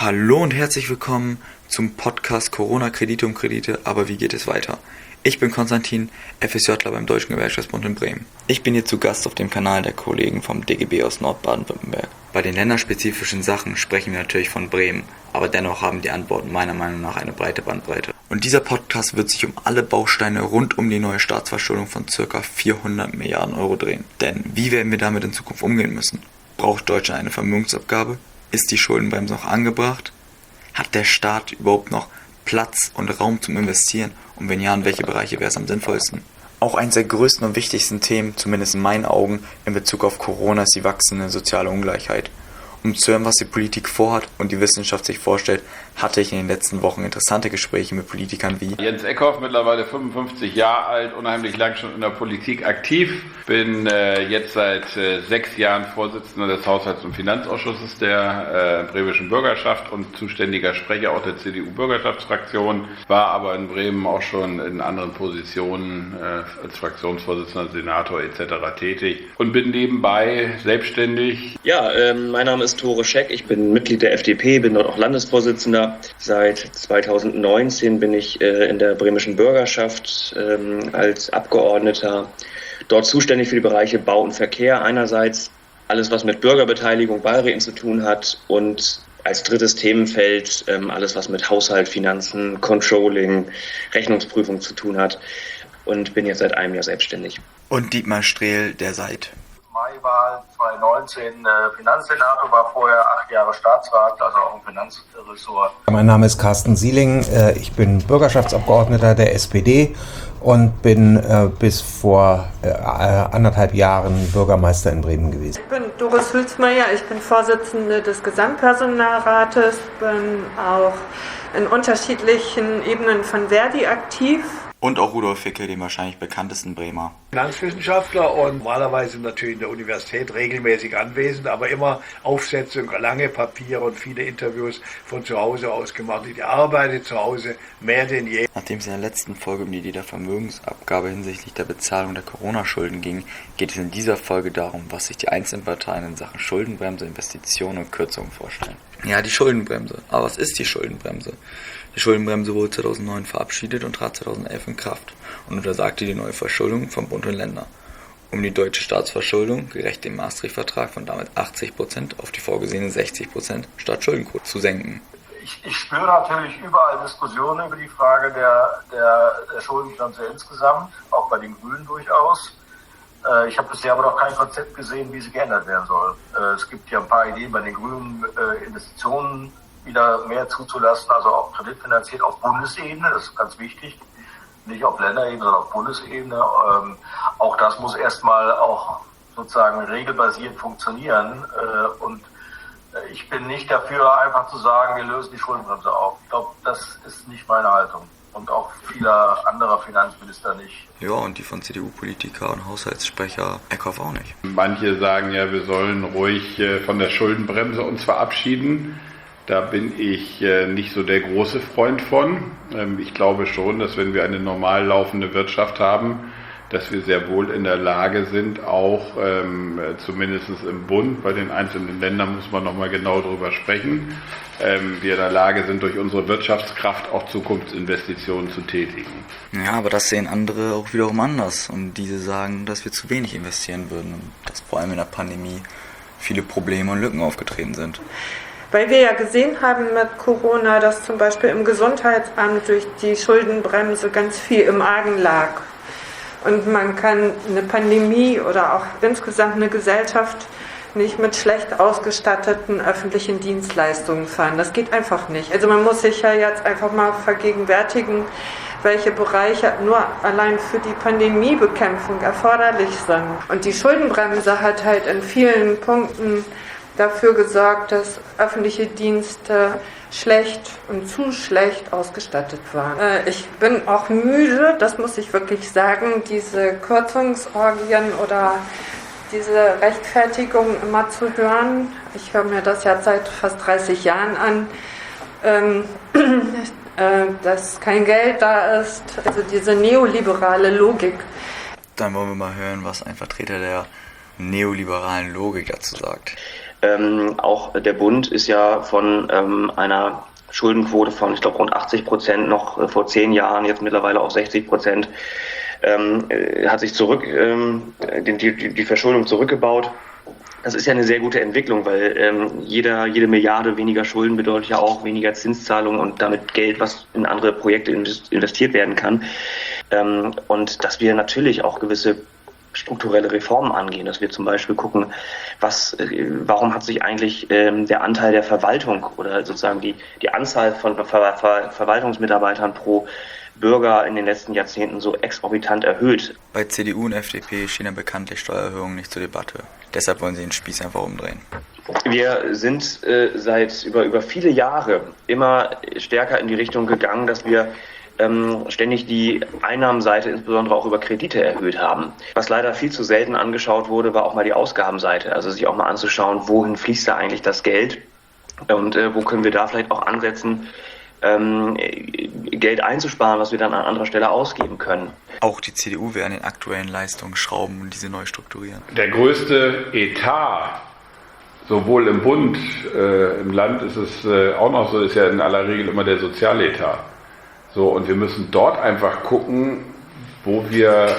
Hallo und herzlich willkommen zum Podcast Corona Kredite um Kredite, aber wie geht es weiter? Ich bin Konstantin, FSJler beim Deutschen Gewerkschaftsbund in Bremen. Ich bin hier zu Gast auf dem Kanal der Kollegen vom DGB aus Nordbaden-Württemberg. Bei den länderspezifischen Sachen sprechen wir natürlich von Bremen, aber dennoch haben die Antworten meiner Meinung nach eine breite Bandbreite. Und dieser Podcast wird sich um alle Bausteine rund um die neue Staatsverschuldung von ca. 400 Milliarden Euro drehen. Denn wie werden wir damit in Zukunft umgehen müssen? Braucht Deutschland eine Vermögensabgabe? Ist die Schuldenbremse noch angebracht? Hat der Staat überhaupt noch Platz und Raum zum Investieren? Und wenn ja, in welche Bereiche wäre es am sinnvollsten? Auch eines der größten und wichtigsten Themen, zumindest in meinen Augen, in Bezug auf Corona ist die wachsende soziale Ungleichheit. Um zu hören, was die Politik vorhat und die Wissenschaft sich vorstellt, hatte ich in den letzten Wochen interessante Gespräche mit Politikern wie Jens Eckhoff, mittlerweile 55 Jahre alt, unheimlich lang schon in der Politik aktiv. Bin jetzt seit 6 Jahren Vorsitzender des Haushalts- und Finanzausschusses der bremischen Bürgerschaft und zuständiger Sprecher auch der CDU-Bürgerschaftsfraktion. War aber in Bremen auch schon in anderen Positionen als Fraktionsvorsitzender, Senator etc. tätig und bin nebenbei selbstständig. Ja, mein Name ist Tore Scheck, ich bin Mitglied der FDP, bin dort auch Landesvorsitzender. Seit 2019 bin ich in der bremischen Bürgerschaft als Abgeordneter dort zuständig für die Bereiche Bau und Verkehr einerseits, alles was mit Bürgerbeteiligung, Beiräten zu tun hat und als drittes Themenfeld alles was mit Haushalt, Finanzen, Controlling, Rechnungsprüfung zu tun hat und bin jetzt seit einem Jahr selbstständig. und Dietmar Strehl, der seit Maiwahl 2019 Finanzsenator, war vorher 8 Jahre Staatsrat, also auch im Finanzressort. Mein Name ist Carsten Sieling, ich bin Bürgerschaftsabgeordneter der SPD und bin bis vor 1,5 Jahren Bürgermeister in Bremen gewesen. Ich bin Doris Hülsmeier, ich bin Vorsitzende des Gesamtpersonalrates, bin auch in unterschiedlichen Ebenen von Verdi aktiv. und auch Rudolf Fickel, dem wahrscheinlich bekanntesten Bremer. Finanzwissenschaftler und normalerweise natürlich in der Universität regelmäßig anwesend, aber immer Aufsätze, lange Papiere und viele Interviews von zu Hause aus gemacht. Ich arbeite zu Hause mehr denn je. Nachdem es in der letzten Folge um die Idee der Vermögensabgabe hinsichtlich der Bezahlung der Corona-Schulden ging, geht es in dieser Folge darum, was sich die einzelnen Parteien in Sachen Schuldenbremse, Investitionen und Kürzungen vorstellen. Ja, die Schuldenbremse. Aber was ist die Schuldenbremse? Die Schuldenbremse wurde 2009 verabschiedet und trat 2011 in Kraft und untersagte die neue Verschuldung von Bund und Ländern, um die deutsche Staatsverschuldung, gerecht dem Maastricht-Vertrag, von damals 80% auf die vorgesehene 60% Staatsschuldenquote zu senken. Ich spüre natürlich überall Diskussionen über die Frage der Schuldenbremse insgesamt, auch bei den Grünen durchaus. Ich habe bisher aber noch kein Konzept gesehen, wie sie geändert werden soll. Es gibt ja ein paar Ideen bei den Grünen, Investitionen wieder mehr zuzulassen, also auch kreditfinanziert auf Bundesebene, das ist ganz wichtig, nicht auf Länderebene, sondern auf Bundesebene. Auch das muss erstmal auch sozusagen regelbasiert funktionieren und ich bin nicht dafür, einfach zu sagen, wir lösen die Schuldenbremse auf. Ich glaube, das ist nicht meine Haltung. Und auch vieler anderer Finanzminister nicht. Ja, und die von CDU-Politiker und Haushaltssprecher Eckhoff auch nicht. Manche sagen ja, wir sollen ruhig von der Schuldenbremse uns verabschieden. Da bin ich nicht so der große Freund von. Ich glaube schon, dass wenn wir eine normal laufende Wirtschaft haben, dass wir sehr wohl in der Lage sind, auch zumindest im Bund, bei den einzelnen Ländern muss man nochmal genau drüber sprechen, wir in der Lage sind, durch unsere Wirtschaftskraft auch Zukunftsinvestitionen zu tätigen. Ja, aber das sehen andere auch wiederum anders und diese sagen, dass wir zu wenig investieren würden und dass vor allem in der Pandemie viele Probleme und Lücken aufgetreten sind. Weil wir ja gesehen haben mit Corona, dass zum Beispiel im Gesundheitsamt durch die Schuldenbremse ganz viel im Argen lag. Und man kann eine Pandemie oder auch insgesamt eine Gesellschaft nicht mit schlecht ausgestatteten öffentlichen Dienstleistungen fahren. Das geht einfach nicht. Also man muss sich ja jetzt einfach mal vergegenwärtigen, welche Bereiche nur allein für die Pandemiebekämpfung erforderlich sind. Und die Schuldenbremse hat halt in vielen Punkten dafür gesorgt, dass öffentliche Dienste schlecht und zu schlecht ausgestattet waren. Ich bin auch müde, das muss ich wirklich sagen, diese Kürzungsorgien oder diese Rechtfertigung immer zu hören. Ich höre mir das ja seit fast 30 Jahren an, dass kein Geld da ist. Also diese neoliberale Logik. Dann wollen wir mal hören, was ein Vertreter der neoliberalen Logik dazu sagt. Auch der Bund ist ja von einer Schuldenquote von, ich glaube, rund 80% noch vor 10 Jahren, jetzt mittlerweile auf 60%, hat sich die Verschuldung zurückgebaut. Das ist ja eine sehr gute Entwicklung, weil jede Milliarde weniger Schulden bedeutet ja auch weniger Zinszahlungen und damit Geld, was in andere Projekte investiert werden kann. Und dass wir natürlich auch gewisse strukturelle Reformen angehen, dass wir zum Beispiel gucken, warum hat sich eigentlich der Anteil der Verwaltung oder sozusagen die Anzahl von Verwaltungsmitarbeitern pro Bürger in den letzten Jahrzehnten so exorbitant erhöht. Bei CDU und FDP stehen ja bekanntlich Steuererhöhungen nicht zur Debatte. Deshalb wollen sie den Spieß einfach umdrehen. Wir sind seit über viele Jahre immer stärker in die Richtung gegangen, dass wir ständig die Einnahmenseite, insbesondere auch über Kredite, erhöht haben. Was leider viel zu selten angeschaut wurde, war auch mal die Ausgabenseite. Also sich auch mal anzuschauen, wohin fließt da eigentlich das Geld und wo können wir da vielleicht auch ansetzen, Geld einzusparen, was wir dann an anderer Stelle ausgeben können. Auch die CDU will an den aktuellen Leistungen schrauben und diese neu strukturieren. Der größte Etat, sowohl im Bund, im Land ist es auch noch so, ist ja in aller Regel immer der Sozialetat. So, und wir müssen dort einfach gucken, wo wir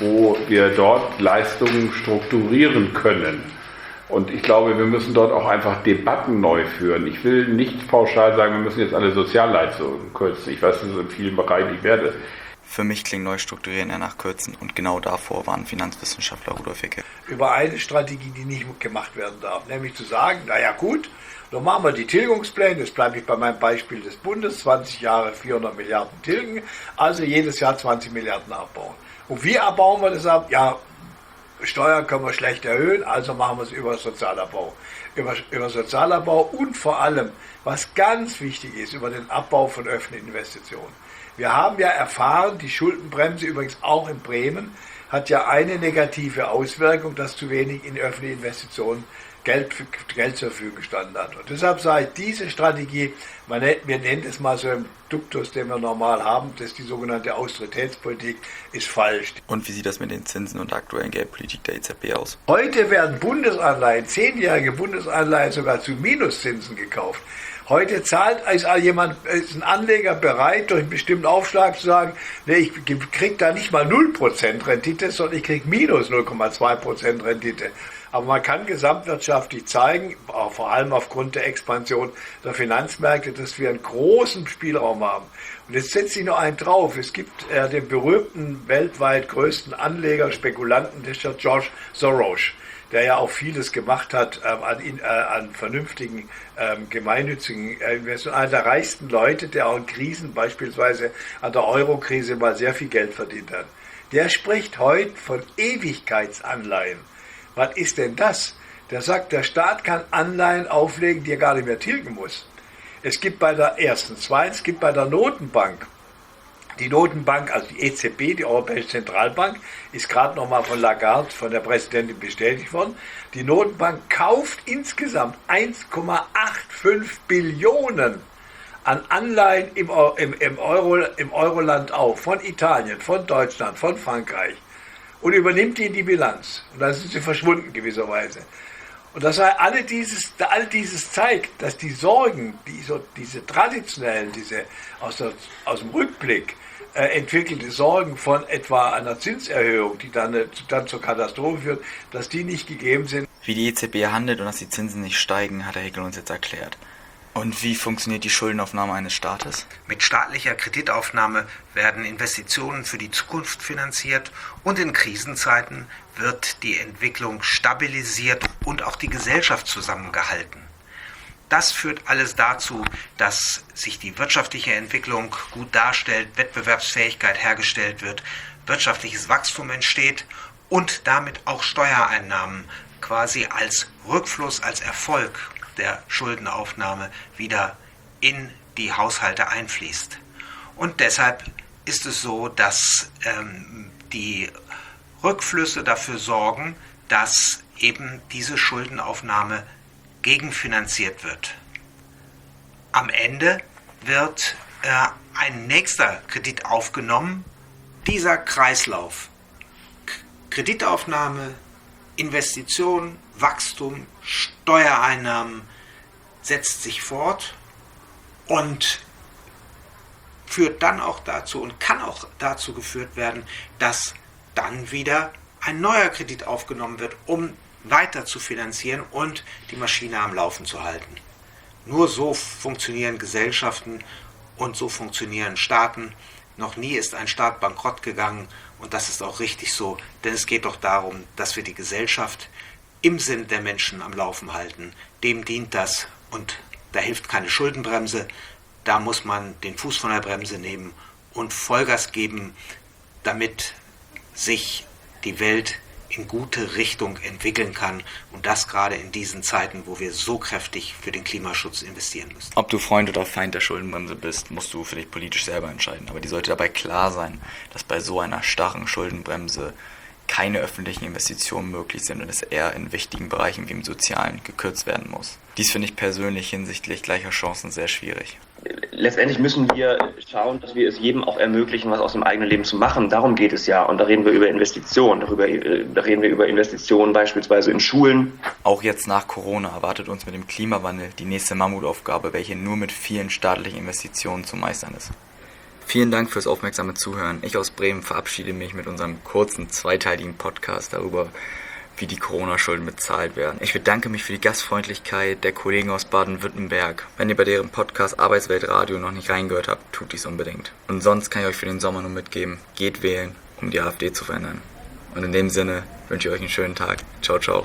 dort Leistungen strukturieren können. Und ich glaube, wir müssen dort auch einfach Debatten neu führen. Ich will nicht pauschal sagen, wir müssen jetzt alle Sozialleistungen kürzen. Ich weiß, das ist in vielen Bereichen nicht werde. Für mich klingt Neustrukturieren eher nach Kürzen und genau davor waren Finanzwissenschaftler Rudolf Hicke. Über eine Strategie, die nicht gemacht werden darf, nämlich zu sagen, naja gut, dann machen wir die Tilgungspläne, jetzt bleibe ich bei meinem Beispiel des Bundes, 20 Jahre 400 Milliarden tilgen, also jedes Jahr 20 Milliarden abbauen. Und wie abbauen wir das ab? Ja, Steuern können wir schlecht erhöhen, also machen wir es über Sozialabbau. Über Sozialabbau und vor allem, was ganz wichtig ist, über den Abbau von öffentlichen Investitionen. Wir haben ja erfahren, die Schuldenbremse übrigens auch in Bremen hat ja eine negative Auswirkung, dass zu wenig in öffentliche Investitionen Geld zur Verfügung gestanden hat. Und deshalb sage ich, diese Strategie, wir nennen es mal so im Duktus, den wir normal haben, das ist die sogenannte Austeritätspolitik, ist falsch. Und wie sieht das mit den Zinsen und der aktuellen Geldpolitik der EZB aus? Heute werden Bundesanleihen, 10-jährige Bundesanleihen sogar zu Minuszinsen gekauft. Heute ist ein Anleger bereit, durch einen bestimmten Aufschlag zu sagen, nee, ich kriege da nicht mal 0% Rendite, sondern ich kriege minus 0,2% Rendite. Aber man kann gesamtwirtschaftlich zeigen, auch vor allem aufgrund der Expansion der Finanzmärkte, dass wir einen großen Spielraum haben. Und jetzt setze ich noch einen drauf. Es gibt den berühmten, weltweit größten Anleger, Spekulanten, das ist der George Soros, der ja auch vieles gemacht hat an vernünftigen, gemeinnützigen Investitionen. Einer der reichsten Leute, der auch in Krisen, beispielsweise an der Euro-Krise, mal sehr viel Geld verdient hat. Der spricht heute von Ewigkeitsanleihen. Was ist denn das? Der sagt, der Staat kann Anleihen auflegen, die er gar nicht mehr tilgen muss. Es gibt bei der Notenbank, die Notenbank, also die EZB, die Europäische Zentralbank, ist gerade nochmal von Lagarde, von der Präsidentin bestätigt worden. Die Notenbank kauft insgesamt 1,85 Billionen an Anleihen im Euroland auf, von Italien, von Deutschland, von Frankreich. Und übernimmt die in die Bilanz. Und dann sind sie verschwunden gewisserweise. Und das heißt, all dieses zeigt, dass die Sorgen, diese traditionellen, aus dem Rückblick entwickelte Sorgen von etwa einer Zinserhöhung, die dann zur Katastrophe führt, dass die nicht gegeben sind. Wie die EZB handelt und dass die Zinsen nicht steigen, hat Herr Hickel uns jetzt erklärt. Und wie funktioniert die Schuldenaufnahme eines Staates? Mit staatlicher Kreditaufnahme werden Investitionen für die Zukunft finanziert und in Krisenzeiten wird die Entwicklung stabilisiert und auch die Gesellschaft zusammengehalten. Das führt alles dazu, dass sich die wirtschaftliche Entwicklung gut darstellt, Wettbewerbsfähigkeit hergestellt wird, wirtschaftliches Wachstum entsteht und damit auch Steuereinnahmen quasi als Rückfluss, als Erfolg der Schuldenaufnahme wieder in die Haushalte einfließt. Und deshalb ist es so, dass die Rückflüsse dafür sorgen, dass eben diese Schuldenaufnahme gegenfinanziert wird. Am Ende wird ein nächster Kredit aufgenommen. Dieser Kreislauf, Kreditaufnahme, Investitionen, Wachstum, Steuereinnahmen setzt sich fort und führt dann auch dazu und kann auch dazu geführt werden, dass dann wieder ein neuer Kredit aufgenommen wird, um weiter zu finanzieren und die Maschine am Laufen zu halten. Nur so funktionieren Gesellschaften und so funktionieren Staaten. Noch nie ist ein Staat bankrott gegangen und das ist auch richtig so, denn es geht doch darum, dass wir die Gesellschaft im Sinn der Menschen am Laufen halten. Dem dient das und da hilft keine Schuldenbremse. Da muss man den Fuß von der Bremse nehmen und Vollgas geben, damit sich die Welt in gute Richtung entwickeln kann und das gerade in diesen Zeiten, wo wir so kräftig für den Klimaschutz investieren müssen. Ob du Freund oder Feind der Schuldenbremse bist, musst du für dich politisch selber entscheiden. Aber dir sollte dabei klar sein, dass bei so einer starren Schuldenbremse keine öffentlichen Investitionen möglich sind und es eher in wichtigen Bereichen wie im Sozialen gekürzt werden muss. Dies finde ich persönlich hinsichtlich gleicher Chancen sehr schwierig. Letztendlich müssen wir schauen, dass wir es jedem auch ermöglichen, was aus dem eigenen Leben zu machen. Darum geht es ja. Und da reden wir über Investitionen. Da reden wir über Investitionen beispielsweise in Schulen. Auch jetzt nach Corona erwartet uns mit dem Klimawandel die nächste Mammutaufgabe, welche nur mit vielen staatlichen Investitionen zu meistern ist. Vielen Dank fürs aufmerksame Zuhören. Ich aus Bremen verabschiede mich mit unserem kurzen, zweiteiligen Podcast darüber, wie die Corona-Schulden bezahlt werden. Ich bedanke mich für die Gastfreundlichkeit der Kollegen aus Baden-Württemberg. Wenn ihr bei deren Podcast Arbeitsweltradio noch nicht reingehört habt, tut dies unbedingt. Und sonst kann ich euch für den Sommer nur mitgeben, geht wählen, um die AfD zu verändern. Und in dem Sinne wünsche ich euch einen schönen Tag. Ciao, ciao.